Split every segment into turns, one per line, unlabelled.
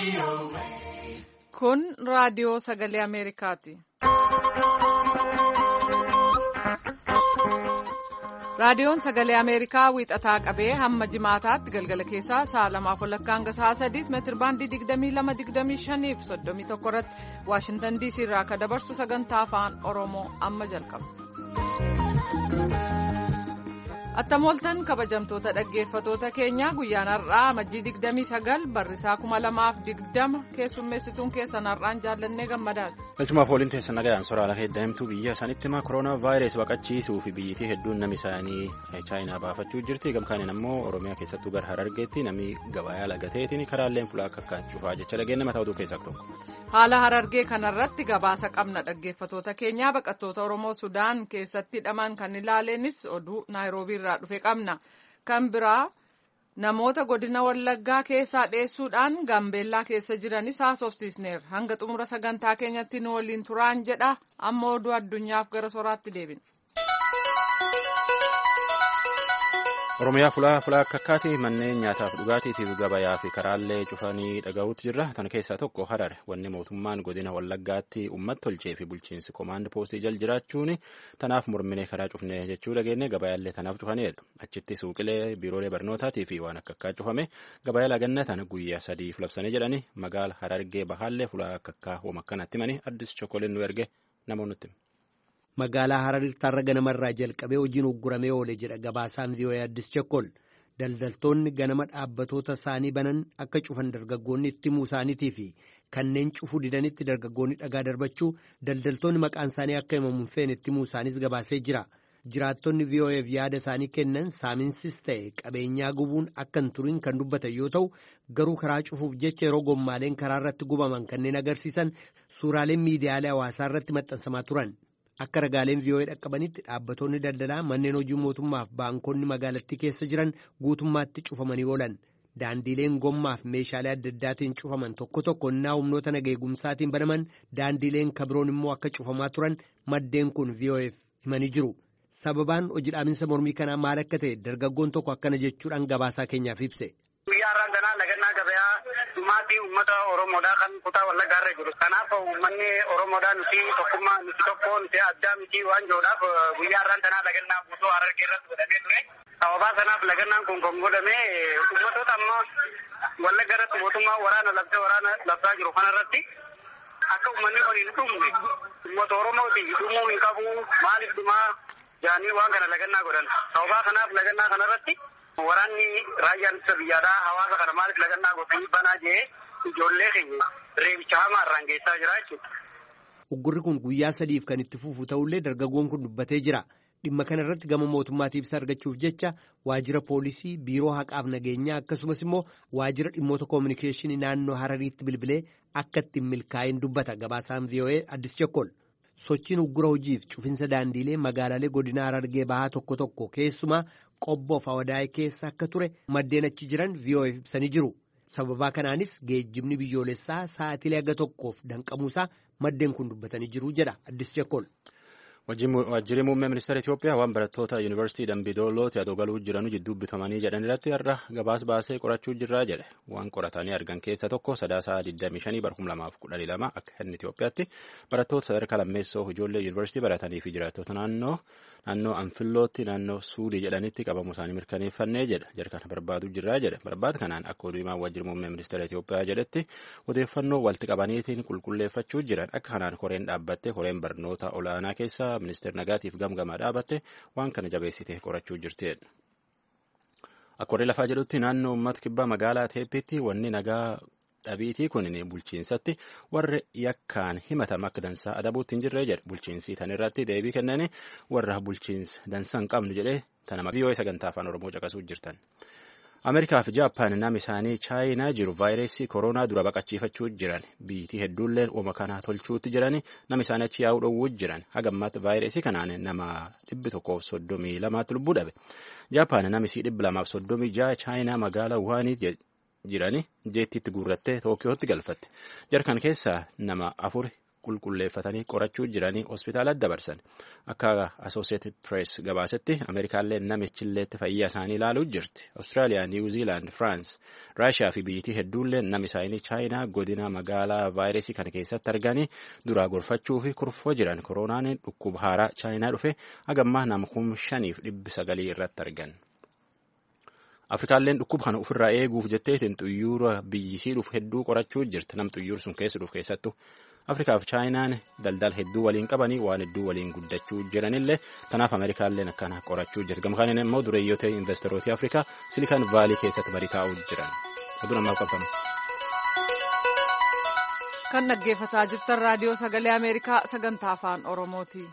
Kun raadiyoo sagalee Ameerikaati. Raadiyoon sagalee Ameerikaa wiixataa qabee hamma jimaataatti galgala keessaa sa'a 2:00 hanga sa'a 3 meetirbaandii 22, 25 fi 31 irratti Waashintan DC irraa akka dabarsu sagantaa afaan Oromoo amma jalqaba. Attamooltan kabajamtoota dhaggeeffatoota keenya guyyaan har'aa amajjii 29 barrisaa 2020 keessummeessituun keessan har'aan jaallannee gammadaadha.
Galchumaaf waliin teessan nagayaan soraala heddaa'imtuu biyya sanitti koronaa vaayirasii baqachiisuu fi biyyittii hedduun namni isaanii chaayinaa baafachuu jirti. Gamkaaniin ammoo Oromiyaa keessattuu gara Harargeetti namni gabayaa lagateetiin karaaleen fulaa akka cufaa jecha dhageenya mataa oduu keessaa tokko.
Haala Harargee kanarratti gabaasa qabna dhaggeeffatoota keenyaa baqattoota Oromoo Sudaan keessatti hidhaman kan ilaaleenis oduu Naayiroobii irraa dhufe qabna. Kan biraa namoota godina Wallaggaa keessaa dheessuudhaan Gambeellaa keessa jiranis haasofsiisneerra. Hanga xumura sagantaa keenyatti nu waliin turaan jedha. Amma oduu addunyaaf gara soraatti deebina.
Oromiyaa fulaa akka akkaati manneen nyaataaf dhugaatiitiif gabayaa fi karaalee cufanii dhaga'uutti jirra. Tan keessaa tokko Harar wanni mootummaan godina Wallaggaatti uummata tolchee fi bulchiinsi koomaand poostii jal jiraachuun tanaaf morminee karaa cufnee jechuu dhageenye gabayaallee tanaaf cufaniidha. Achitti suuqilee biiroolee barnootaatii fi waan akka cufame gabayaa lagannatan guyyaa 3 labsanii jedhani magaala Harargee bahaallee fulaa akka akkaa hooma akkanatti himanii Addis Chokoleen nu erge namoonni.
Magaalaa Hararitti har'a ganamarraa jalqabee hojiin ugguramee oole jedha gabaasaan VOA Addis Chokkol. Daldaltoonni ganama dhaabbatoota isaanii banan akka cufan dargaggoonni itti himuu isaaniitii fi kanneen cufuu didanitti dargaggoonni dhagaa darbachuu daldaltoonni maqaan isaanii akka himamuun feene itti himuu isaanis gabaasee jira. Jiraattonni VOA'f yaada isaanii kennan saaminsis ta'e qabeenyaa gubuun akka hin turin kan dubbatan yoo ta'u garuu karaa cufuuf jecha yeroo gommaaleen karaa irratti gubaman kanneen agarsiisan suuraaleen miidiyaalee hawaasaa irratti maxxansamaa turan. Akka ragaaleen VOA dhaqqabanitti dhaabbattoonni daldalaa manneen hojii mootummaaf baankonni magaalattii keessa jiran guutummaatti cufamanii oolan. Daandiileen gommaaf meeshaalee adda addaatiin cufaman tokko innaa humnoota nageegumsaatiin banaman daandiileen kabiroon immoo akka cufamaa turan maddeen kun VOA'f himanii jiru. Sababaan hojii dhaabinsa mormii kanaa maal akka ta'e dargaggoon tokko akkana jechuudhaan gabaasaa keenyaaf ibse.
Maatii uummata Oromoodhaa kan kutaa Wallaggaa irra jiru. Kanaaf uummanni Oromoodhaa nuti tokkummaa nuti tokko nuti addaa miti waan jiruudhaaf guyyaa har'aan tanaa lagannaa guutuu Harargee irratti godhamee ture. Sababaa kanaaf lagannaan kun kan godhamee uummattoota amma Wallagga irratti mootummaa waraana labsaa jiru kanarratti akka uummanni kun hin dhumne uummata Oromooti dhumuu hin qabu maaliif dhumaa jaanii waan kana lagannaa godhan. Sababaa kanaaf lagannaa kanarratti waraanni raayyaan ittisa biyyaadhaa hawaasa kana maaliif lagannaa godhanii banaa jee ijoollee keenya reebicha hamaa irraan geessaa jira jechuudha.
Uggurri kun guyyaa 3 kan itti fufu ta'ullee dargaggoon kun dubbatee jira. Dhimma kana irratti gama mootummaatiif ibsa argachuuf jecha waajjira poolisii, biiroo haqaaf nageenyaa akkasumas immoo waajjira dhimmoota koominikeeshinii naannoo Harariitti bilbilee akka ittiin milkaa'in dubbata gabaasaan VOA Addis Chokkol. Sochiin uggura hojiif cufinsa daandiilee magaalaalee godina Harargee bahaa tokko keessumaa qobboof Awadaayii keessa akka ture maddeen achi jiran VOA'f ibsanii jiru. Sababaa kanaanis geejjibni biyyoolessaa sa'aatilee aga tokkoof danqamuusaa maddeen kun dubbatanii jiru jedha Addis Chokkol.
Waajjirri muummee ministeera Itoophiyaa waan barattoota yuunivarsiitii Dambidoolootti adoo galuu jiranu jidduu bitamanii jedhan irratti har'a gabaas baasee qorachuu jirraa jedhe. Waan qoratanii argan keessa tokko sadaasaa 25 bara 2012 akka inni Itoophiyaatti barattoota sadarkaa lammeessoo ijoollee yuunivarsiitii baratanii fi jiraattota naannoo Anfillootti naannoo Suudii jedhanitti qabamuu isaanii mirkaneeffannee jedha. Jara kana barbaaduu jirraa jedhe. Barbaada kanaan akka oduu himaa waajjirri muummee ministeera Itoophiyaa jedhetti odeeffannoo walitti qabaniitiin qulqulleeffachuu jiran akka kanaan koreen dhaabbatte koreen barnoota olaanaa keessa ministeera nagaatiif gamgamaa dhaabatte waan kana jabeessitee qorachuu jirtedha. Akka warri lafaa jedhutti naannoo uummata kibbaa magaalaa Teeppiitti wanni nagaa dhabiitii kun bulchiinsatti warra yakkaan himatama akka dansaa adabuutti hin jirre jedhe. Bulchiinsi tan irratti deebii kennanii warra bulchiinsa dansaa hin qabnu jedhee tana VOA sagantaa afaan Oromoo caqasuu jirtan. Ameerikaa fi Jaappaan nama isaanii Chaayinaa jiru vaayirasii koronaa dura baqachiifachuu jiran biyyattii hedduullee uuma kana tolchuutti jirani nama isaanii achi yaa'uu dhowwuu jiran hagammaatti vaayirasii kanaan nama 132 lubbuu dhabe. Jaappaan nama isii 236 Chaayinaa magaalaa Wuhaanii jirani jeettiitti guurrattee Tookiyootti galfatte. Jarkan keessaa nama 4 qulqulleeffatanii qorachuu jiranii hospitaalatti dabarsan. Akka Associated Press gabaasetti Ameerikaallee namichilleetti fayyaa isaanii ilaaluu jirti. Austraaliyaa, Niw Ziilaand, Firaans, Raashiyaa fi biyyitii hedduullee nami isaanii Chaayinaa godina magaalaa vaayirasii kana keessatti arganii duraa gorfachuu fi kurfoo jiran. Koronaan dhukkuba haaraa Chaayinaa dhufe hagammaa nama 5,900 irratti argan. Afrikaalleen dhukkuba kana ofirraa eeguuf jetteetiin xuyyoora biyyisii dhufu hedduu qorachuu jirti. Nam xuyyoor sun keessa dhufu keessattuu Afrikaa fi Chaayinaan daldala hedduu waliin qabanii waan hedduu waliin guddachuu jiranillee kanaaf Ameerikaalleen akkana qorachuu jirti. Gama kanaan immoo dureeyyoota investoroota Afrikaa Silikaan Vaalii keessatti marii taa'uu jiran. Oduun ammaa qabamu.
Kan dhaggeeffataa jirtan raadiyoo sagalee Ameerikaa sagantaa afaan Oromooti.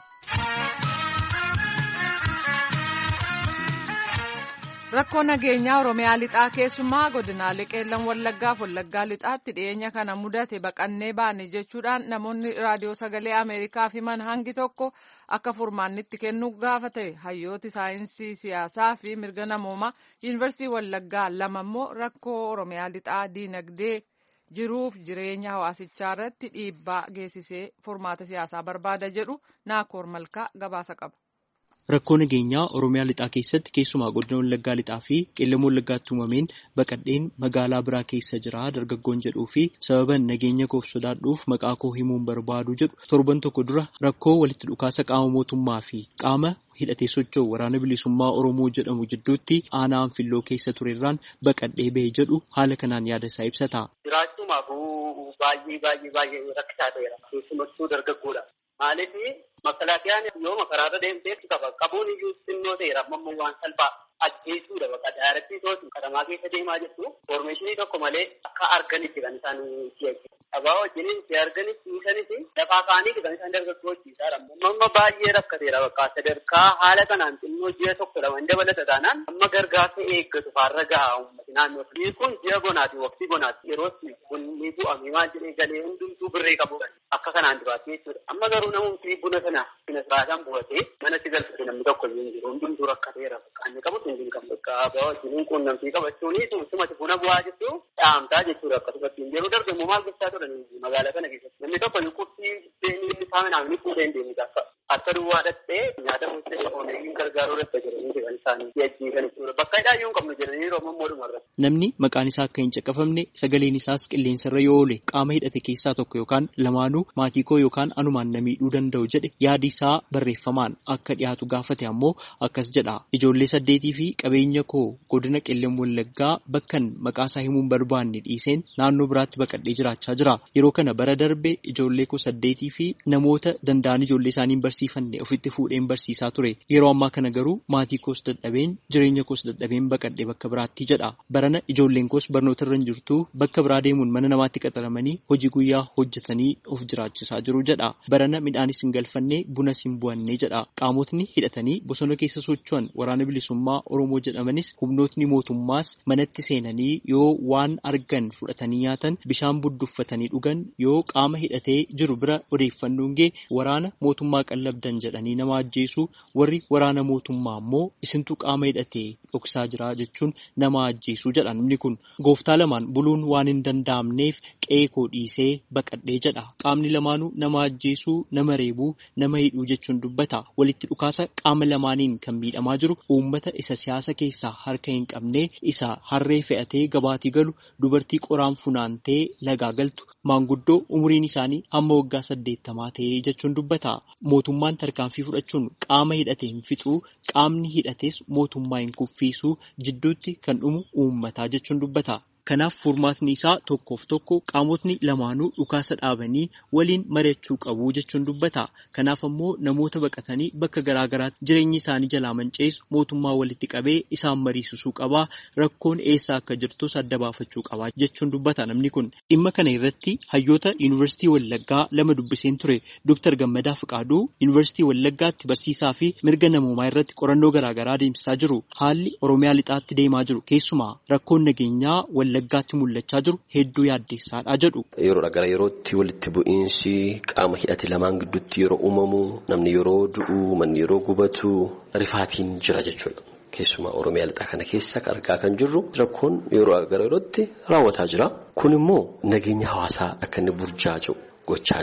Rakkoo nageenyaa Oromiyaa lixaa keessumaa godinaalee Qeellam Wallaggaa fi Wallaggaa lixaatti dhiyeenya kana mudate baqannee baane jechuudhaan namoonni raadiyoo sagalee Ameerikaaf himan hangi tokko akka furmaannitti kennuu gaafate. Hayyooti saayinsii siyaasaa fi mirga namoomaa Yuunivarsiitii Wallaggaa lama immoo rakkoo Oromiyaa lixaa diinagdee jiruuf jireenya hawaasichaa irratti dhiibbaa geessisee furmaata siyaasaa barbaada jedhu. Naakoor Malkaa gabaasa qaba.
Rakkoo nageenyaa Oromiyaa lixaa keessatti keessumaa godina Wallaggaa lixaa fi Qeellam Wallaggaatti uumameen baqadheen magaalaa biraa keessa jira dargaggoon jedhuu fi sababan nageenya koof sodaadhuuf maqaa koo himuun barbaadu jedhu torban tokko dura rakkoo walitti dhukaasa qaama mootummaa fi qaama hidhatee socho'u waraana bilisummaa Oromoo jedhamu jidduutti aanaa Anfilloo keessa turerraan baqadhee bahe jedhu haala kanaan yaada isaa ibsata.
Jiraachumaafuu baay'ee rakkisaa ta'eera. Keessumattuu dargaggoodha. Maaliif makalaaqiyaan yoo karaarra deemtee qabuun iyyuu xinnoo ta'eera. Amma waan salphaa ajjeesuudha bakka daarattii tootu qadamaa keessa deemaa jirtu. Foormeeshinii tokko malee akka arganitti kan isaan si'achi. Abaa wajjiniin si arganis dhiisanis lafaa kaanii kan isaan dargaggoo hojjiisaadha. Amma baay'ee rakkateera bakka sadarkaa haala kanaan xinnoo ji'a tokko lama hin dabalata taanaan amma gargaarsa eeggatu faarra gahaa uummati naannoo. Kun ji'a bonaati waqtii bonaati yeroo bunni bu'amee waan jedhee galee hundumtuu birree qabudha. Akka kanaan duraatti jechuudha. Amma garuu namoonni buna sana siraataan bu'atee manatti galfate namni tokko hin jiru. Hundumtuu rakkateera. Qaamni qabutu hin qabu. Bakka abaa wajjiniin quunnamtii qabachuuni sumatti buna bu'aa jechuun dhaamtaa jechuudha. Akkasumatti hin jiru dargamu maal gochaa turan magaalaa kana keessatti. Namni tokko qurxii deemee saaminaan ni fuudhee hin deemne gaafa. Akka duwwaa dhattee nyaata murtee oomishuun gargaaruu irratti jedhanii kan isaanii si'achiisan jechuudha. Bakka hidhaayyuu hin qabnu jedhanii yeroo ammoo dhumarra.
Namni maqaan isaa akka hin caqafamne sagaleen isaas qilleensarra yoo oole qaama hidhate keessaa tokko yookaan lamaanuu maatii koo yookaan anumaan na miidhuu danda'u jedhe yaadi isaa barreeffamaan akka dhiyaatu gaafate ammoo akkas jedha. Ijoollee 8 fi qabeenya koo godina Qeellam Wallaggaa bakkan maqaa isaa himuun barbaanne dhiiseen naannoo biraatti baqadhee jiraachaa jira. Yeroo kana bara darbe ijoollee koo 8 fi namoota danda'an ijoollee isaanii barsiifanne ofitti fuudheen barsiisaa ture. Yeroo ammaa kana garuu maatii koos dadhabeen jireenya koos dadhabeen baqadhee bakka biraatti jedha. Barana ijoolleen koos barnoota irra hin jirtu bakka biraa deemuun mana namaatti qaxaramanii hojii guyyaa hojjetanii of jiraachisaa jiru jedha. Barana midhaanis hin galfanne bunas hin bu'anne jedha. Qaamotni hidhatanii bosona keessa socho'an waraana bilisummaa Oromoo jedhamanis humnootni mootummaas manatti seenanii yoo waan argan fudhatanii nyaatan bishaan budduffatanii dhugan yoo qaama hidhatee jiru bira odeeffannoon gee waraana mootummaa qallabdan jedhanii nama ajjeesu warri waraana mootummaa ammoo isintu qaama hidhatee dhoksaa jira jechuun nama ajjeesu jedha. Namni kun gooftaa lamaan buluun waan hin danda'amneef qe'ee koo dhiisee baqadhee jedha. Qaamni lamaanuu nama ajjeesuu, nama reebuu, nama hidhuu jechuun dubbata. Walitti dhukaasa qaama lamaaniin kan miidhamaa jiru uummata isa siyaasa keessaa harka hin qabne isa harree fe'atee gabaatii galu dubartii qoraan funaantee lagaa galtu maanguddoo umuriin isaanii hamma waggaa 80 ta'ee jechuun dubbata. Mootummaan tarkaanfii fudhachuun qaama hidhatee hin fixuu, qaamni hidhates mootummaa hin kuffiisuu, jidduutti kan dhumu uummataa jechuun dubbata. Kanaaf furmaatni isaa tokkoof tokko qaamotni lamaanuu dhukaasa dhaabanii waliin mari'achuu qabu jechuun dubbata. Kanaaf ammoo namoota baqatanii bakka garaagaraatti jireenyi isaanii jalaa manceessu mootummaa walitti qabee isaan mariisisuu qaba. Rakkoon eessaa akka jirtus adda baafachuu qaba jechuun dubbata. Namni kun dhimma kana irratti hayyoota Yuunivarsiitii Wallaggaa lama dubbiseen ture. Dr. Gammadaa Fiqaaduu Yuunivarsiitii Wallaggaatti barsiisaa fi mirga namoomaa irratti qorannoo garaagaraa deemsisaa jiru. Haalli Oromiyaa lixaatti deemaa jiru keessumaa rakkoon nageenyaa Wallaggaatti mul'achaa jiru hedduu yaaddeessaadha jedhu.
Yeroodha gara yerootti walitti bu'iinsi qaama hidhate lamaan gidduutti yeroo uumamu namni yeroo du'u manni yeroo gubatu rifaatiin jira jechuudha. Keessumaa Oromiyaa lixaa kana keessa argaa kan jirru rakkoon yeroo gara yerootti raawwataa jira. Kun immoo nageenya hawaasaa akka inni burjaaja'u gochaa jira.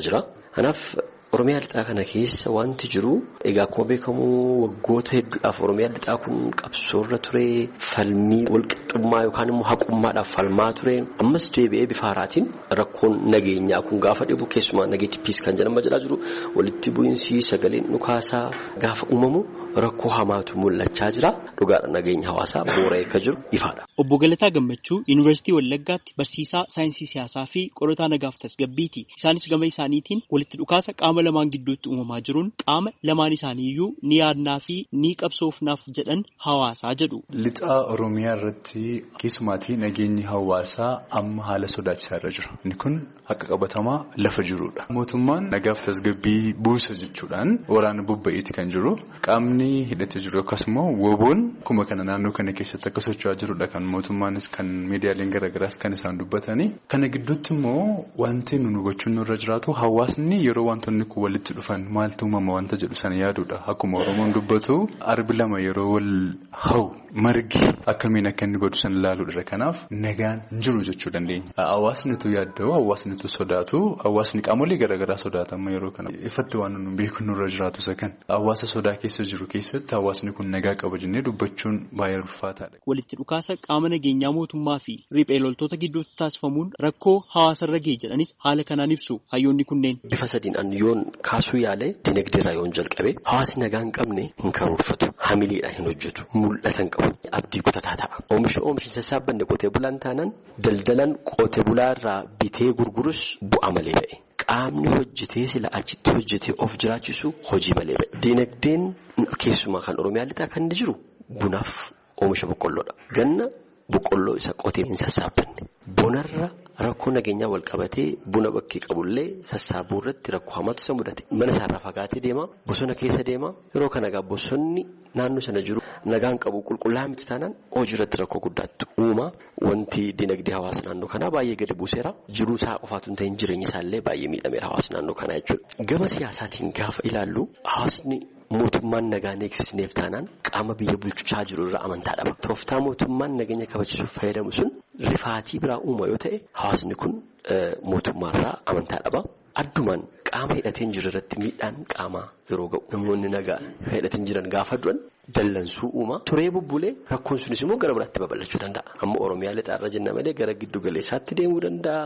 Kanaaf Oromiyaa lixaa kana keessa wanti jiru egaa akkuma beekamu waggoota hedduudhaaf Oromiyaa lixaa kun qabsoorra ture falmii walqixxummaa yookaan immoo haqummaadhaaf falmaa ture ammas deebi'ee bifa haaraatiin rakkoon nageenyaa kun gaafa dhibu keessumaa nageetti piis kan jedhama jedhaa jiru walitti bu'iinsi sagaleen dhukaasaa gaafa uumamu rakkoo hamaatu mul'achaa jira dhugaadha nageenya hawaasaa boora'ee akka jiru ifaadha.
Obbo Galataa Gammachuu Yuunivarsiitii Wallaggaatti barsiisaa saayinsii siyaasaa fi qorataa nagaaf tasgabbiiti. Isaanis gama isaaniitiin walitti dhukaasa qaama lamaan gidduutti uumamaa jiruun qaama lamaan isaaniiyyuu ni yaadnaa fi ni qabsoofnaaf jedhan hawaasaa jedhu.
Lixaa Oromiyaa irratti keessumaatii nageenyi hawaasaa amma haala sodaachisaa irra jira. Inni kun haqa qabatamaa lafa jirudha. Mootummaan nagaaf tasgabbii buusa jechuudhaan waraana bobba'eeti kan jiru. Qaamni hidhatee jiru akkasumas woboon akkuma kana naannoo kana keessatti akka socho'aa jirudha kan mootummaanis kan miidiyaaleen garaagaraas kan isaan dubbatanii. Kana gidduutti immoo wanti nu hubachuun nurra jiraatu hawaasni yeroo wantoonni kun walitti dhufan maaltu uumama wanta jedhu sana yaaduudha. Akkuma Oromoon dubbatu arbi lama yeroo wal hawu margi akkamiin akka inni godhu sana ilaaluudha. Kanaaf nagaan hin jiru jechuu dandeenya. Hawaasnitu yaadda'u, hawaasnitu sodaatu, hawaasni qaamolee garaagaraa sodaatama yeroo kana ifatti waan nu beeknu nurra jiraatu isa kan hawaasa sodaa keessa jiru keessatti hawaasni kun nagaa qaba jennee dubbachuun baay'ee ulfaataadha.
Walitti dhukaasa qaama nageenyaa mootummaa fi riphee loltoota gidduutti taasifamuun rakkoo hawaasarra ga'e jedhanis haala kanaan ibsu hayyoonni kunneen.
Bifa sadiin yoon kaasuu yaale dinagdeerraa yoon jalqabe hawaasni nagaa hin qabne hin karoorfatu hamileedhaan hin hojjetu mul'atan qabu abdii kutataa ta'a. Oomishin sassaabbanne qotee bulaan taanaan daldalan qotee bulaarraa bitee gurgurus bu'aa malee ba'e. Qaamni hojjetee sila achitti hojjetee of jiraachisu hojii malee ba'e. Dinagdeen keessumaa kan Oromiyaa lixaa kan inni jiru bunaaf oomisha boqqolloodha. Ganna boqqolloo isa qotee hin sassaabbanne. Bonarra rakkoo nageenyaa wal qabatee buna bakkee qabullee sassaabuu irratti rakkoo hamaatu isa mudate. Mana isaarraa fagaatee deema, bosona keessa deema. Yeroo kana egaa bosonni naannoo sana jiru nagaan qabu qulqullaa'aa miti taanaan hojii irratti rakkoo guddaatu uuma. Wanti dinagdee hawaasa naannoo kanaa baay'ee gadi buuseera. Jiruu isaa qofaatu hin ta'in jireenyi isaallee baay'ee miidhameera hawaasa naannoo kanaa jechuudha. Gama siyaasaatiin gaafa ilaallu hawaasni mootummaan nagaan eegsisneef taanaan qaama biyya bulchaa jiru irraa amantaa dhaba. Tooftaa mootummaan nageenya kabachiisuuf fayyadamu sun rifaatii biraa uuma yoo ta'e hawaasni kun mootummaarraa amantaa dhaba. Addumaan qaama hidhateen jiru irratti miidhaan qaamaa yeroo ga'u namoonni nagaa hidhateen jiran gaafa du'an dallansuu uuma. Turee bubbulee rakkoon sunis immoo gara biraatti babal'achuu danda'a. Amma Oromiyaa lixaarra jenna malee gara giddu galeessaatti deemuu danda'a.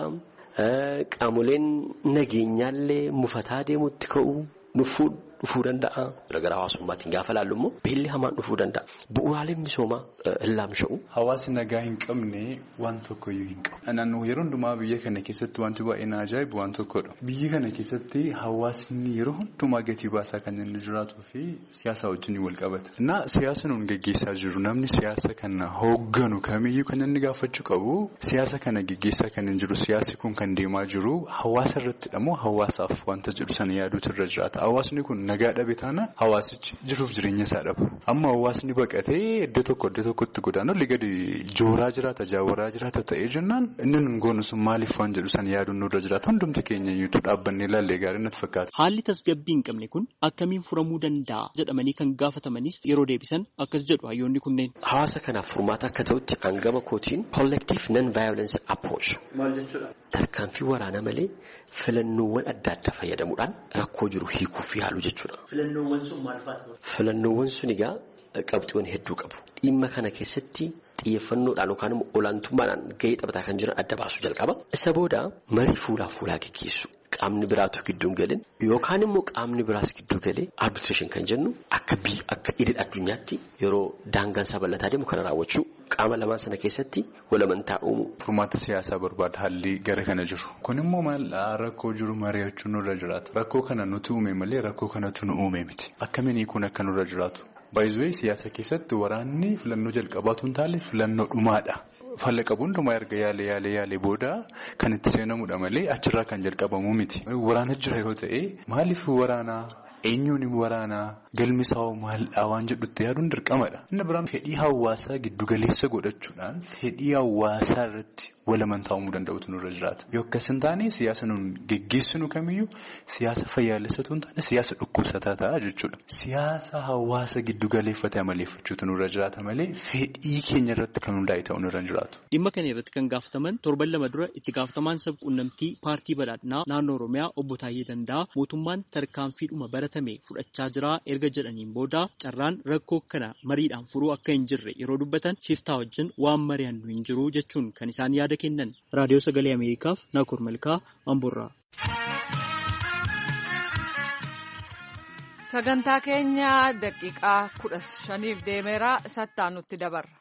Qaamoleen nageenyaallee mufataa deemuutti ka'u dhufuu danda'a. Gara hawaasummaatiin gaafa laallu immoo beelli hamaan dhufuu danda'a. Bu'uuraaleen misoomaa hin laamsha'u.
Hawaasni nagaa hin qabne waan tokkoyyuu hin qabu. Naannoo yeroo hundumaa biyya kana keessatti wanti baay'ee na ajaa'ibu waan tokkodha. Biyya kana keessatti hawaasni yeroo hundumaa gatii baasaa kan inni jiraatuu fi siyaasa wajjin wal qabata. Siyaasa nuun gaggeessaa jiru namni siyaasa kana hoogganu kamiyyuu kan inni gaafachuu qabu siyaasa kana gaggeessaa kan hin jiru siyaasi kun kan deemaa jiru hawaasa irrattidha moo hawaasaaf wanta jedhu sana yaaduutu irra jiraata. Hawaasni kun nagaa dhabe taana hawaasichi jiruuf jireenya isaa dhaba. Amma hawaasni baqatee iddoo tokkotti godaanu gadi jooraa jiraata jaawaraa jiraata ta'ee jennaan inni nun goonu sun maaliif waan jedhu san yaaduun nurra jiraata hundumti keenya iyyuu dhaabbannee ilaallee gaarii natti fakkaata.
Haalli tasgabbii hin qabne kun akkamiin furamuu danda'a jedhamanii kan gaafatamanis yeroo deebisan akkas jedhu hayyoonni kunneen.
Hawaasa kanaaf furmaata akka ta'utti hangama kootiin collective non-violence approach. Maal jechuudha? Tarkaanfii waraanaa malee filannoowwan adda addaa fayyadamuudhaan rakkoo jiru hiikuu fi haaluu jechuudha.
Filannoowwan sun maal faati?
Filannoowwan sun egaa qabxiiwwan hedduu qabu. Dhimma kana keessatti xiyyeeffannoodhaan yookaan immoo olaantummaadhaan gahee taphataa kan jiran adda baasuu jalqaba. Isa booda marii fuulaa gaggeessu. Qaamni biraatu gidduun galin yookaan immoo qaamni biraas gidduu galee arbitration kan jennu akka idil addunyaatti yeroo daangaan isaa bal'ataa deemu kana raawwachuu qaama lamaan sana keessatti walamantaa uumu.
Furmaata siyaasaa barbaada haalli gara kana jiru. Kun immoo maal rakkoo jiru mari'achuun nurra jiraata. Rakkoo kana nuti uume malee rakkoo kanatu nu uume miti. Akkamiin kun akka nurra jiraatu. Baay'ee siyaasa keessatti waraanni filannoo jalqabaatu hin taane filannoo dhumaadha. Falla qabu hundumaa erga yaalee booda kan itti seenamudha malee achirraa kan jalqabamu miti. Waraana jira yoo ta'e maaliif waraanaa? Eenyuun waraanaa? Galmisaa maaldhaa waan jedhutti yaaduun dirqamadha. Inni biraan fedhii hawaasaa giddugaleessa godhachuudhaan fedhii hawaasaa irratti walamantaa uumuu danda'utu nurra jiraata. Yoo akkas hin taane siyaasa nuun geggeessinu kamiyyuu siyaasa fayyaalessatu hin taane siyaasa dhukkubsataa ta'a jechuudha. Siyaasa hawaasa giddu galeeffatee amaleeffachuutu nurra jiraata malee fedhii keenya irratti kan hundaa'e ta'u nurra hin jiraatu.
Dhimma kana irratti kan gaafataman torban lama dura itti gaafatamaan sabquunnamtii paartii badhaadhinaa naannoo Oromiyaa obbo Taayyee Danda'a mootummaan tarkaanfiidhuma baratame fudhachaa jira erga jedhaniin booda carraan rakkoo kana mariidhaan furuu akka hin jirre yeroo dubbatan shiftaa wajjin waan mari'annu hin jiru jechuun kan isaan yaada kennan. Raadiyoo Sagalee Ameerikaaf Naakur Malkaa Amboorraa.
Sagantaa keenya daqiiqaa 15 deemeera sattaan nutti dabarra.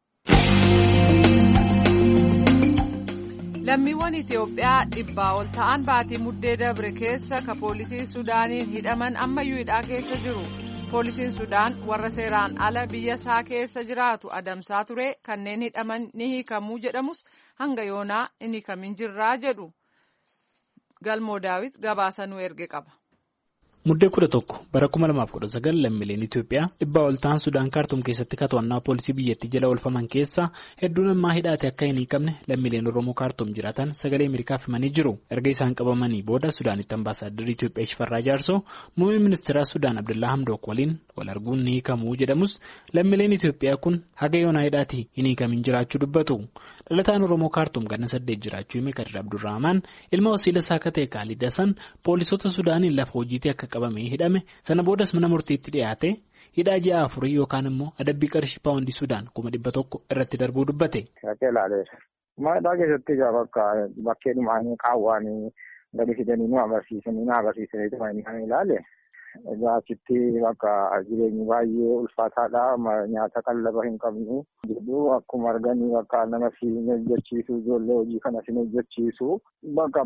Lammiiwwan Itoophiyaa 100 ol ta'an baatii muddee dabre keessa ka poolisii Sudaaniin hidhaman ammayyuu hidhaa keessa jiru. Poolisiin Sudaan warra seeraan ala biyya isaa keessa jiraatu adamsaa ture kanneen hidhaman ni hiikamuu jedhamus hanga yoonaa hin hiikamin jirraa jedhu. Galmoo Daawit gabaasa nu erge qaba.
Muddee 11 bara 2019 lammiileen Itoophiyaa 100 ol ta'an Sudaan Kaartuum keessatti to'annaa poolisii biyyattii jala oolfaman keessa hedduun ammaa hidhaate akka hin hiikamne lammiileen Oromoo Kaartuum jiraatan Sagalee Ameerikaaf himanii jiru. Erga isaan qabamanii booda Sudaanitti ambaasaaddarri Itoophiyaa Shifarraa Jaarsoo muummee ministeera Sudaan Abdullaa Hamdook waliin wal arguun ni hiikamuu jedhamus lammiileen Itoophiyaa kun haga yoonaa hidhaatti hin hiikamin jiraachuu dubbatu. Dhalataan Oromoo Kaartuum ganna 8 jiraachuu hime Kadir Abdurrahmaan ilma wasiila isaa akka ta'e Kaalid Hasan poolisoota Sudaaniin lafa hojiitii akka qabamee hidhame sana boodas mana murtiitti dhiyaate hidhaa ji'a 4 yookaan immoo adabbii qarshii paawundii Sudaan 100 irratti darbuu dubbate.
Maadaa keessatti bakkee dhumaanii qaawwaanii gadi fidanii nu agarsiisanii kan ilaale. Achitti bakka jireenyi baay'ee ulfaataadha. Nyaata qallaba hin qabnu. Jidduu akkuma arganii bakka nama si hojjechiisu ijoollee hojii kana si hojjechiisu bakka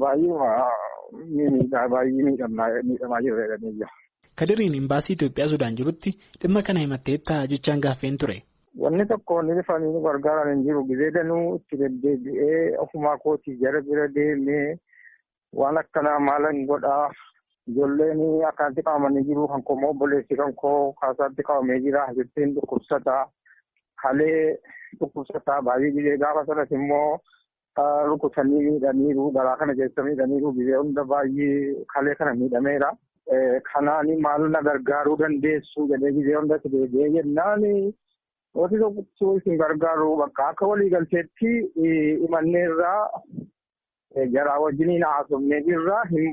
baay'ee miidhamaa jirredha.
Kadiriin imbaasii Itoophiyaa Sudaan jirutti dhimma kana himatteetta jechaan gaaffeen ture.
Wanni tokko inni bifanii nu gargaaran hin jiru. Gizee danuu itti deddeebi'ee ofumaa kootii jara bira deemee waan akkanaa maalan godhaa. Ijoolleen akkaatti qabamanii jiru kan koo obboleessi kan koo kaasaatti qabamee jira. Jettiin dhukkubsataa halee dhukkubsataa baay'ee gizee gaafa sanas immoo rukutanii miidhaniiru garaa kana keessa miidhaniiru gizee hunda baay'ee halee kana miidhameera. Kanaani maal na gargaaruu dandeessu jedhee gizee hundatti deebi'ee jennaan wanti tokko isin gargaaru bakka akka waliigalteetti imanneerraa jaraa wajjiniin haasofnee jirra hin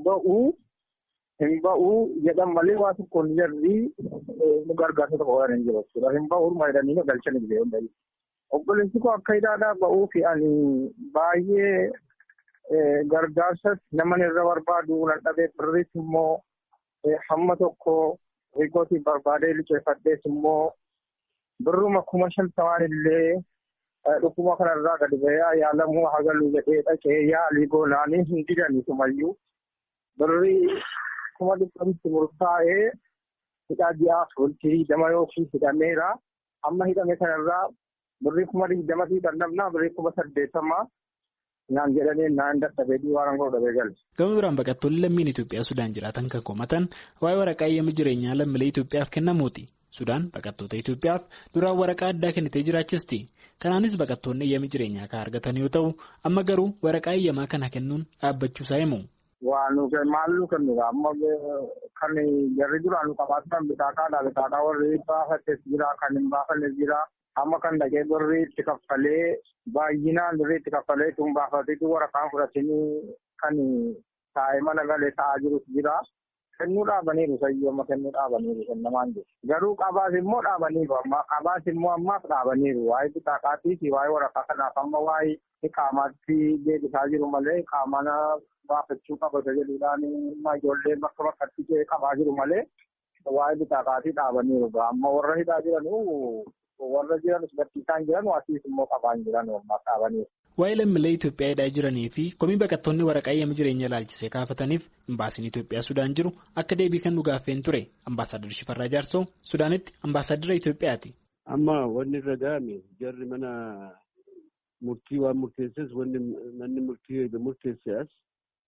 ba'uu jedhan malee waa tokkoon jarri nu gargaarsa tokko godhan hin jiru jechuudha. Hin ba'uu maayidanii nu galchanii gizee hunda. Obboleessi koo akka hidhaadhaa ba'uu fi ani baay'ee gargaarsas naman irra barbaadu nan dhabee birris immoo hamma tokko riikootii barbaadee liqeeffadhees immoo birruma 50,000 illee dhukkuma kanarraa gadi ba'ee yaalamuu hagaluu jedhee dhaqee yaalii goonaanii hin didanii sumayyuu birrii 100,000 murtaa'ee hidhaa ji'aa fultii dama yookiin hidhameera. Amma hidhame kanarraa birrii 20,000 kan namnaa birrii 80,000 naan jedhanii naan dadhabee waan godhabee galle.
Gama biraan baqattoonni lammiin Itoophiyaa Sudaan jiraatan kan komatan waa'ee waraqaa eeyyama jireenyaa lammiilee Itoophiyaaf kennamuuti. Sudaan baqattoota Itoophiyaaf duraan waraqaa addaa kennitee jiraachisti. Kanaanis baqattoonni eeyyama jireenyaa kan argatan yoo ta'u amma garuu waraqaa eeyyamaa kana kennuun dhaabbachuusaa himu.
Waan maal nu kennuudha amma kan jarri duraan nu qabaatan bitaaqaa warri baafates jira kan hin baafannes jira. Amma kan dhaqee birrii itti kaffalee baay'inaan birrii itti kaffalee tun baafateetu waraqaan fudhatanii kan taa'ee mana galee taa'aa jirus jira. Kennuu dhaabaniiru sayyoo kennuu dhaabaniiru kennamaan jiru. Garuu qabaas immoo dhaabaniiru ammaaf dhaabaniiru. Waa'ee bitaaqaatii fi waa'ee waraqaa kanaaf amma waa'ee qaamaatti deebisaa jiru malee qaamana baafachuu qabata jedhuudhaan ijoollee bakka bakkatti qabaa jiru malee waa'ee bitaaqaatii dhaabaniiru. Amma warra hidhaa jiranuu warra jiranus barsiisaan jiran asiis immoo qabaan jiran ammaaf dhaabaniiru.
Waa'ee lammiilee Itoophiyaa hidhaa jiranii fi komii baqattoonni waraqaa eeyyama jireenya ilaalchisee kaafataniif imbaasiin Itoophiyaa Sudaan jiru akka deebii kennu gaaffeen ture. Ambaasaaddarri Shifarraa Jaarsoo Sudaanitti ambaasaaddarra Itoophiyaati.
Amma wanni irra ga'ame jarri mana murtii waan murteesses wanni manni murtii murteesse as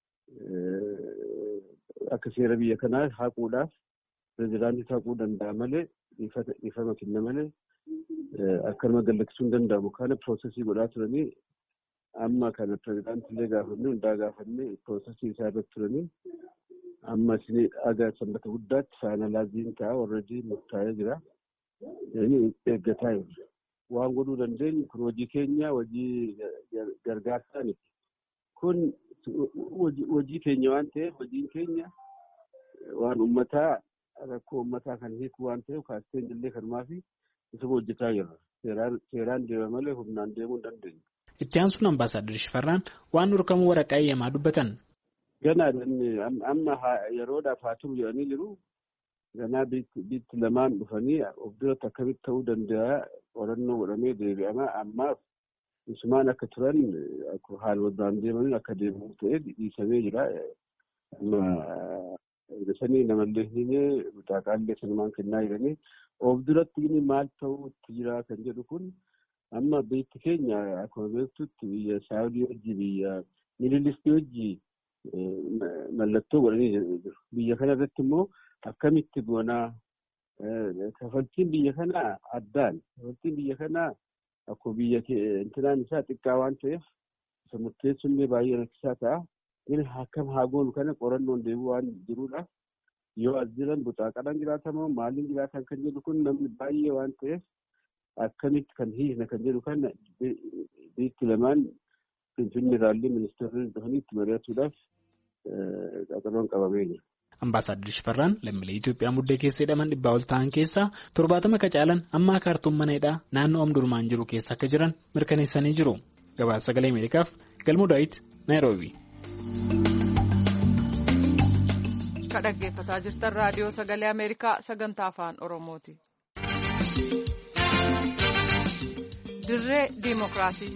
akka seera biyya kanaa haquudhaaf pirezidaantii haquu danda'a malee dhiifama kenna malee akkanuma gallaksuu hin danda'amu. Kana piroosesii godhaa turanii amma kana pirezidaantillee gaafannee hundaa gaafannee piroosesii isaa irratti turanii amma isin dhagaa sanbata guddaatti faayinaalaaziin ta'a warradii murtaa'ee jira. Eeggataa jiru. Waan godhuu dandeenyu kun hojii keenya hojii gargaarsaa miti. Kun hojii keenya waan ta'eef hojiin keenya waan uummataa rakkoo uummataa kan hiiku waan ta'eef kaasteen illee kanumaa fi isuma hojjetaa jirra. Seeraan deema malee humnaan deemuu hin dandeenyu.
Itti aansuun Ambaasaadder Shifarraan waan dhorkamuu waraqaa eeyyamaa dubbatan.
Ganaa amma yeroodhaaf haa turu jedhanii jiru. Ganaa biitti lamaan dhufanii of duratti akkamitti ta'uu danda'a qorannoo godhamee deebi'ama. Ammaaf isumaan akka turan haalwaddaan deemanii akka deemamu ta'ee dhiisamee jira. Sanii namallee hin mutaaqaallee sanumaan kennaa jiranii of duratti inni maal ta'uutti jira kan jedhu kun amma biitti keenya akkuma beektutti biyya Saawudii wajji biyya Midilistii wajji mallattoo godhanii jiru. Biyya kana irratti immoo akkamitti goonaa kafaltiin biyya kanaa addaan kafaltiin biyya kanaa akkuma biyya intinaan isaa xiqqaa waan ta'eef isa murteessuun baay'ee rakkisaa ta'a. Inni akkam haa goonu kana qorannoon deemu waan jiruudha. Yoo as jiran buxaaqadhaan jiraatamoo maaliin jiraatan kan jedhu kun namni baay'ee waan ta'eef akkamitti kan hiisna kan jedhu kana biitti lamaan Finfinnee irraallee ministeerri dhufanii itti mari'achuudhaaf qaxaroon qabamee jira.
Ambaasaadder Shifarraan lammiilee Itoophiyaa muddee keessa hidhaman 100 ol ta'an keessaa 70 ka caalan amma kaartuum mana hidhaa naannoo Omdurmaan jiru keessa akka jiran mirkaneessanii jiru. Gabaasa Sagalee Ameerikaaf Galmoo Daawit Naayiroobii.
Ka dhaggeeffataa jirtan raadiyoo Sagalee Ameerikaa sagantaa afaan Oromooti. Dirree Diimokiraasii.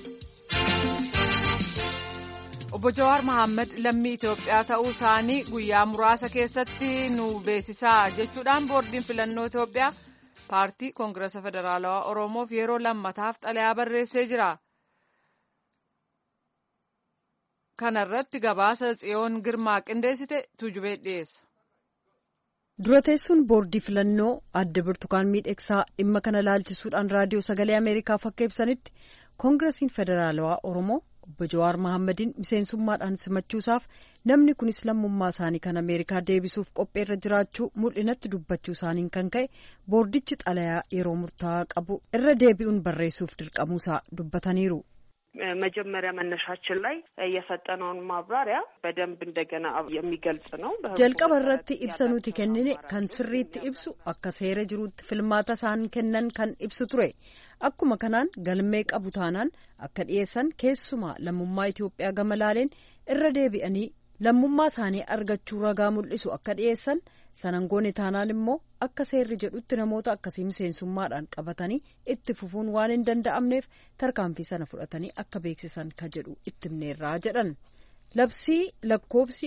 Obbo Jawaar Mohaammed lammii Itoophiyaa ta'uu isaanii guyyaa muraasa keessatti nu beeksisaa jechuudhaan boordiin filannoo Itoophiyaa paartii Koongirasa Federaalawaa Oromoof yeroo lammataaf xalayaa barreessee jira. Kana irratti gabaasa Tsiyoon Girmaa qindeessite Tuujubee dhiyeessa.
Dura teessuun boordii filannoo adde Burtukaan Miidhagsaa dhimma kana laalchisuudhaan raadiyoo Sagalee Ameerikaaf akka ibsanitti Koongirasiin Federaalawaa Oromoo Obbo Jawaar Mohaammadin miseensummaadhaan simachuusaaf namni kunis lammummaa isaanii kan Ameerikaa deebisuuf qopheerra jiraachuu mul'inatti dubbachuu isaaniin kan ka'e boordichi xalayaa yeroo murtaa'aa qabu irra deebi'uun barreessuuf dirqamuusaa dubbataniiru.
መጀመሪያ መነሻችን ላይ የሰጠነውን ማብራሪያ በደንብ እንደገና የሚገልጽ ነው።
jalqaba irratti ibsa nuti kennine kan sirriitti ibsu akka seera jiruutti filmaata isaan kennan kan ibsu ture. Akkuma kanaan galmee qabu taanaan akka dhiyeessan keessumaa lammummaa Itoophiyaa gama laaleen irra deebi'anii lammummaa isaanii argachuu ragaa mul'isu akka dhiyeessan sanangoon taanaan immoo akka seerri jedhutti namoota akkasii miseensummaadhaan qabatanii itti fufuun waan hin danda'amneef tarkaanfii sana fudhatanii akka beeksisan ka jedhu itti himneerraa jedhan. Labsii lakkoobsi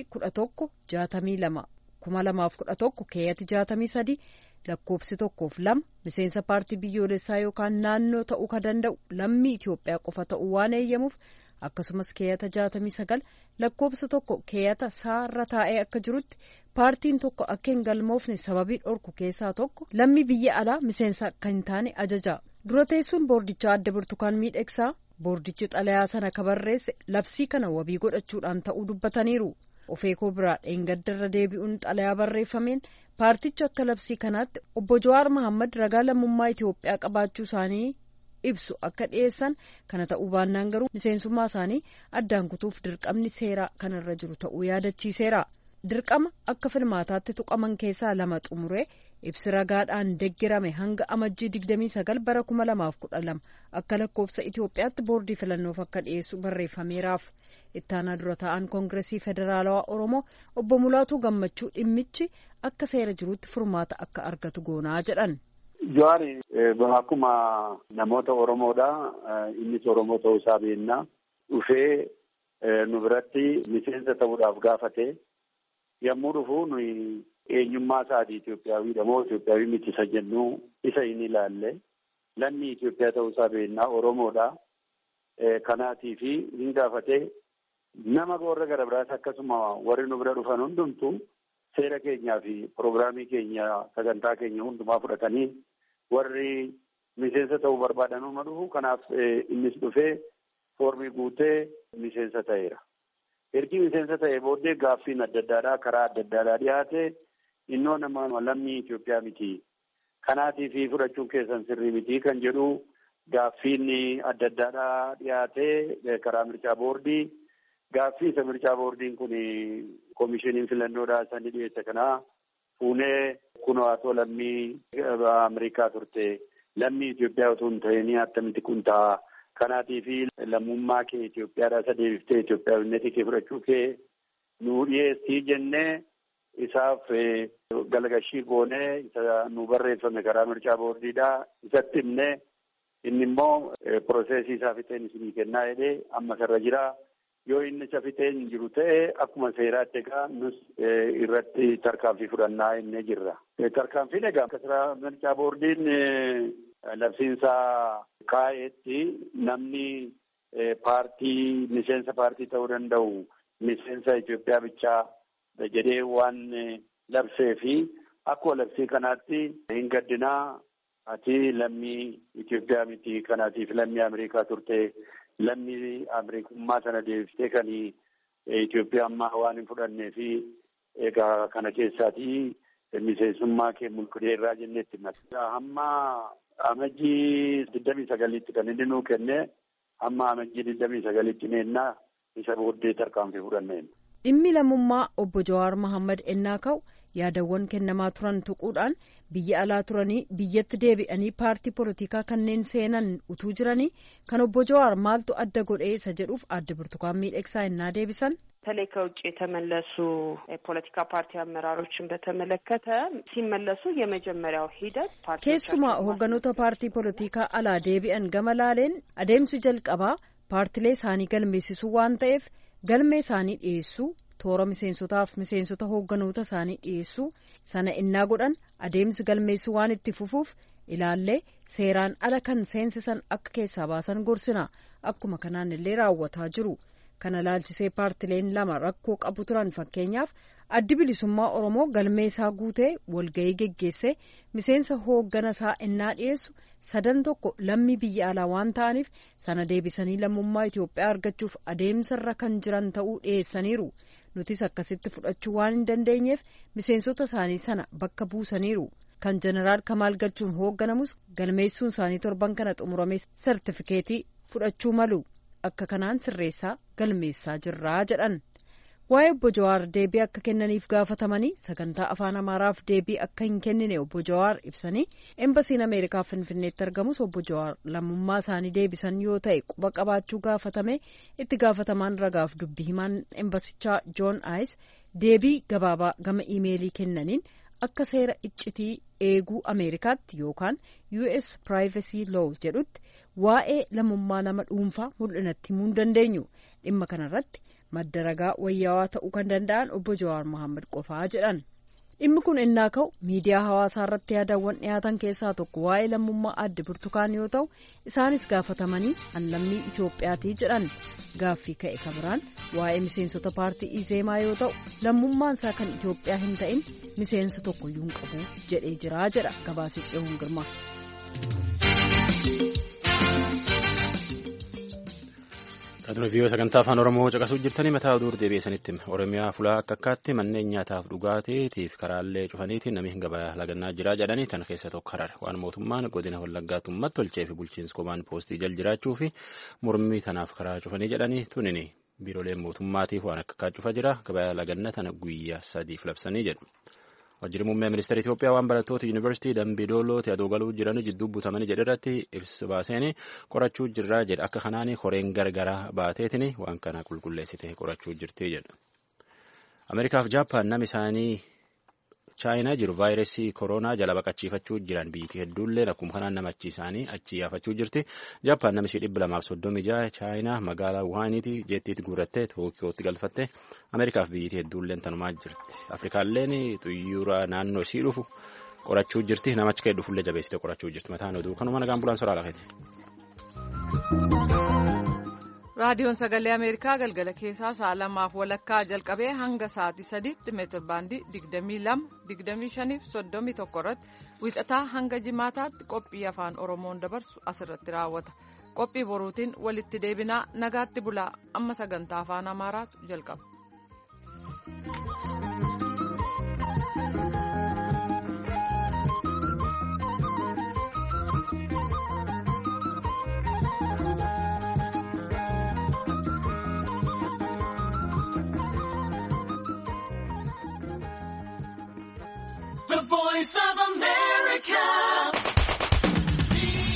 1162/2011 keeyyata 63 lakkoobsi 1-2 miseensa paartii biyyoolessaa yookaan naannoo ta'uu ka danda'u lammii Itoophiyaa qofa ta'uu waan eeyyamuuf akkasumas keeyyata 69 lakkoobsa 1 keeyyata saarra taa'ee akka jirutti paartiin tokko akka hin galmoofne sababii dhorku keessaa tokko lammii biyya alaa miseensa akka hin taane ajaja. Dura teessuun boordichaa adde Burtukaan Miidhagsaa boordichi xalayaa sana ka barreesse labsii kana wabii godhachuudhaan ta'uu dubbataniiru. Ofeekoo biraa dheengaddarra deebi'uun xalayaa barreeffameen paartichi akka labsii kanaatti obbo Jawaar Mohaammed ragaa lammummaa Itoophiyaa qabaachuu isaanii ibsu akka dhiyeessan kana ta'uu baannaan garuu miseensummaa isaanii addaan kutuuf dirqamni seeraa kanarra jiru ta'uu yaadachiiseera. Dirqama akka filmaataatti tuqaman keessaa 2 xumuree ibsi ragaadhaan deggirame hanga amajjii 29 bara 2012 akka lakkoofsa Itoophiyaatti boordii filannoof akka dhiyeessu barreeffameeraaf. Ittaanaa dura ta'an Koongiresii Federaalawaa Oromoo obbo Mulaatuu Gammachuu dhimmichi akka seera jiruutti furmaata akka argatu goonaa jedhan.
Jawaari akkuma namoota Oromoodha. Innis Oromoo ta'uu isaa beekna. Dhufee nu biratti miseensa ta'uudhaaf gaafate. Yommuu dhufu nuyi eenyummaa isaatii Itoophiyaawidha moo Itoophiyaawii miti isa jennu isa hin ilaalle. Lammii Itoophiyaa ta'uu isaa beekna Oromoodha. Kanaatii fi hin gaafate nama warra gara biraas akkasuma warri nu bira dhufan hundumtu seera keenyaa fi piroogiraamii keenya sagantaa keenya hundumaa fudhatanii warri miseensa ta'uu barbaadan uma dhufu. Kanaaf innis dhufee foormii guutee miseensa ta'eera. Ergi miseensa ta'ee booddee gaaffiin adda addaadhaa karaa adda addaadhaa dhiyaate innoo nama lammii Itoophiyaa miti. Kanaatiif fudhachuun keessan sirrii miti kan jedhu gaaffiin adda addaadhaa dhiyaate karaa mircaa boordii. Gaaffii isa mircaa boordiin kun koomishiniin filannoodhaa isaanii dhiyeesse kanaa fuunee kunoo atoo lammii Ameerikaa turte lammii Itoophiyaa otoo hin ta'in attamitti kun ta'a. Kanaatiif lammummaa kee Itoophiyaadhaa isa deebiftee Itoophiyaawwannetii kee fudhachuu kee nu dhiyeessii jennee isaaf galgashii goonee isa nu barreeffame karaa mircaa boordiidhaa isatti himnee inni immoo piroosesii isaa fixeen isinii kennaa jedhee amma sarara jira. Yoo inni isa fixeen jiru ta'e akkuma seeraatti egaa nus irratti tarkaanfii fudhannaa innee jirra. Tarkaanfiin egaa karaa mircaa boordiin labsiinsaa kaa'eetti namni paartii miseensa paartii ta'uu danda'u miseensa Itoophiyaa bichaa jedhee waan labsee fi akkuma labsii kanaatti hin gaddinaa ati lammii Itoophiyaa miti kanaatiif lammii Ameerikaa turte lammii Ameerikummaa sana deebiftee kan Itoophiyaa ammaa waan hin fudhannee fi egaa kana keessaatii miseensummaa kee mulqideerraa jenneetti mata. Hamma amajjii 29tti kan inni nuu kenne hamma amajjii 29tti neennaa isa booddee tarkaanfii fudhanneen.
Dhimmi lammummaa obbo Jawaar Mohaammed ennaa ka'u yaadawwan kennamaa turan tuquudhaan biyya alaa turanii biyyatti deebi'anii paartii polotikaa kanneen seenan utuu jiranii kan obbo Jawaar maaltu adda godhee isa jedhuuf adda Birtukaan Miidhagsaa ennaa deebisan.
በተለይ ከውጭ የተመለሱ የፖለቲካ ፓርቲ አመራሮችን በተመለከተ ሲመለሱ የመጀመሪያው ሂደት
ኬሱማ ሆገኖታ ፓርቲ ፖለቲካ አላ ዴቢአን ገመላሌን አዴምሱ ጀልቀባ ፓርቲሌ ሳኒ ገልሜሲሱ ዋን ta'eef galmee isaanii dhiyeessuu toora miseensotaaf miseensota hoogganoota isaanii dhiyeessuu sana innaa godhan adeemsi galmeessuu waan itti fufuuf ilaallee seeraan ala kan seensisan akka keessaa baasan gorsina akkuma kanaan illee raawwataa jiru. Kana laalchisee paartileen lama rakkoo qabu turan fakkeenyaaf addi bilisummaa Oromoo galmee isaa guutee walgahii geggeessee miseensa hooggana isaa innaa dhiyeessu sadan tokko lammii biyya alaa waan ta'aniif sana deebisanii lammummaa Itoophiyaa argachuuf adeemsarra kan jiran ta'uu dhiyeessaniiru. Nutis akkasitti fudhachuu waan hin dandeenyeef miseensota isaanii sana bakka buusaniiru. Kan jeneraal Kamaal Galchuun hoogganamus galmeessuun isaanii torban kana xumuramee sertifikeetii fudhachuu malu. Akka kanaan sirreessaa galmeessaa jirraa jedhan. Waa'ee obbo Jawaar deebii akka kennaniif gaafatamanii sagantaa afaan Amaaraaf deebii akka hin kennine obbo Jawaar ibsanii embasiin Ameerikaa Finfinneetti argamus obbo Jawaar lammummaa isaanii deebisan yoo ta'e quba qabaachuu gaafatame itti gaafatamaan ragaaf dubbii himaan embasichaa Joon Ayis deebii gabaabaa gama iimeelii kennaniin akka seera iccitii eeguu Ameerikaatti yookaan US Privacy Law jedhutti waa'ee lammummaa nama dhuunfaa mul'inatti himuu hin dandeenyu. Dhimma kanarratti madda ragaa wayyaawaa ta'uu kan danda'an obbo Jawaar Mohaammed qofaa jedhan. Dhimmi kun innaa ka'u miidiyaa hawaasaa irratti yaadawwan dhiyaatan keessaa tokko waa'ee lammummaa adde Birtukaan yoo ta'u isaanis gaafatamanii an lammii Itoophiyaatii jedhan. Gaaffii ka'e kabiraan waa'ee miseensota paartii Izeemaa yoo ta'u lammummaan isaa kan Itoophiyaa hin ta'in miseensa tokkoyyuu hin qabu jedhee jira jedha gabaasni Tsiyoon Girmaa.
Raadiyoo viiyoo sagantaa afaan Oromoo caqasuu jirtanii mataa oduu deebi'eessanitti Oromiyaa fulaa akka akkaatti manneen nyaataaf dhugaatiitiif karaalee cufaniitiin namni gabaa lagannaa jira jedhanii tan keessa tokko Harar waan mootummaan godina Wallaggaatti uummata tolchee fi bulchiinsi komaan poostii jal jiraachuu fi mormii tanaaf karaa cufanii jedhanii tunini biirooleen mootummaatiif waan akka akkaa cufa jira gabaa lagannaa tana guyyaa 3 labsanii jedhu. Wajjirri muummee ministeera Itoophiyaa waan barattoota yuunivarsiitii Dambidoolootti adoo galuu jiran jidduu butamanii jedharratti ibsa baaseen qorachuu jirra jedha akka kanaan koreen gargaraa baateetiin waan kana qulqulleessite qorachuu jirti jedha. Ameerikaaf Jaappaan nama isaanii Chaayinaa jiru vaayirasii koronaa jala baqachiifachuu jiran biyyi hedduullee akkuma kanaan namachi isaanii achi yaafachuu jirti. Jaappaan namishii 236 Chaayinaa magaalaa Wuhaaniiti jettiitti guurattee Tookiyootti galfatte. Ameerikaaf biyyi hedduulleen tanumaa jirti. Afrikaalleen xiyyaara naannoo isii dhufu qorachuu jirti. Namachi ka'e dhufullee jabeessite qorachuu jirti. Mataan oduu kanuma nagaan bulaan soraa lafeeti.
Raadiyoon Sagalee Ameerikaa galgala keessaa sa'a 2:00 jalqabee hanga sa'aatii 3tti meetir baandii 22, 25 fi 31 irratti wixataa hanga jimaataatti qophii afaan Oromoon dabarsu asirratti raawwata. qophii boruutiin walitti deebinaa nagaatti bulaa amma sagantaa afaan Amaaraatu jalqaba.
The voice